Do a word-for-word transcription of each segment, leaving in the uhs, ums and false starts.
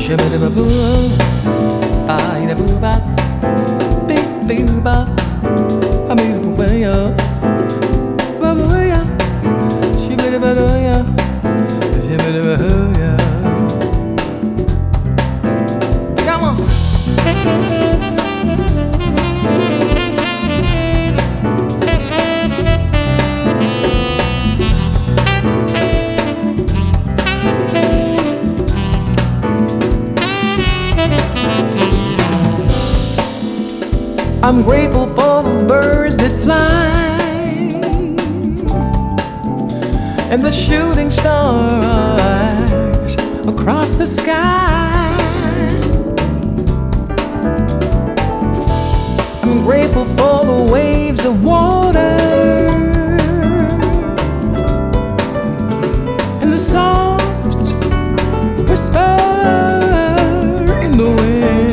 Shibidi-ba-boo, ba-da-boo-ba, bee-bee-ba, ba-bee-boo-ba-ya, ba-boo-ya, shibidi-ba-doo-ya, shibidi-ba-hoo-ya. Come on. I'm grateful for the birds that fly and the shooting stars across the sky. I'm grateful for the waves of water and the soft whisper in the wind.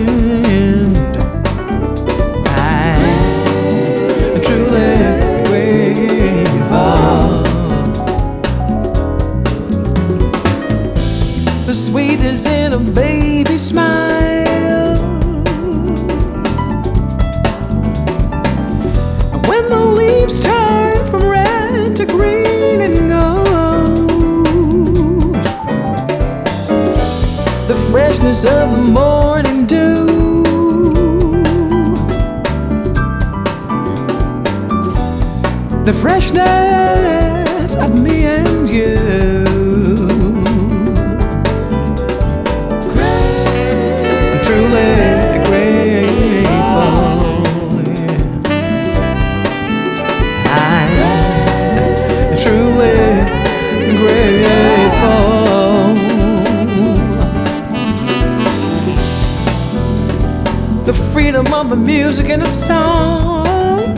The sweet is in a baby's smile, and when the leaves turn from red to green and gold, the freshness of the morning dew, the freshness of me and you. Truly grateful, yeah. I'm truly grateful. The freedom of the music and the song,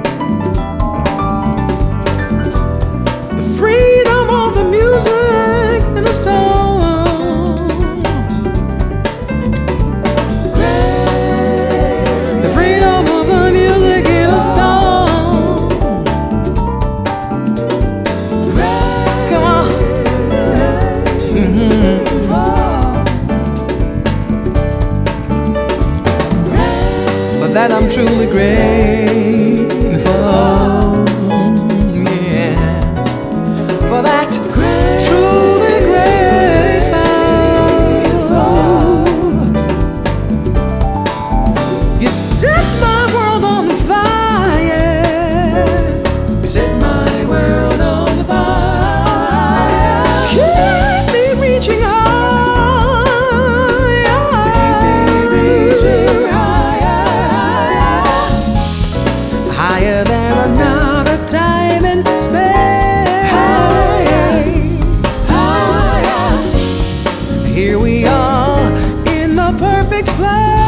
the freedom of the music and the song. That I'm truly grateful, yeah, for that truly grateful. You set my world on fire, you set my world on fire. Keep me reaching high, keep me reaching high. Higher than another time and space. Higher. Here we are in the perfect place.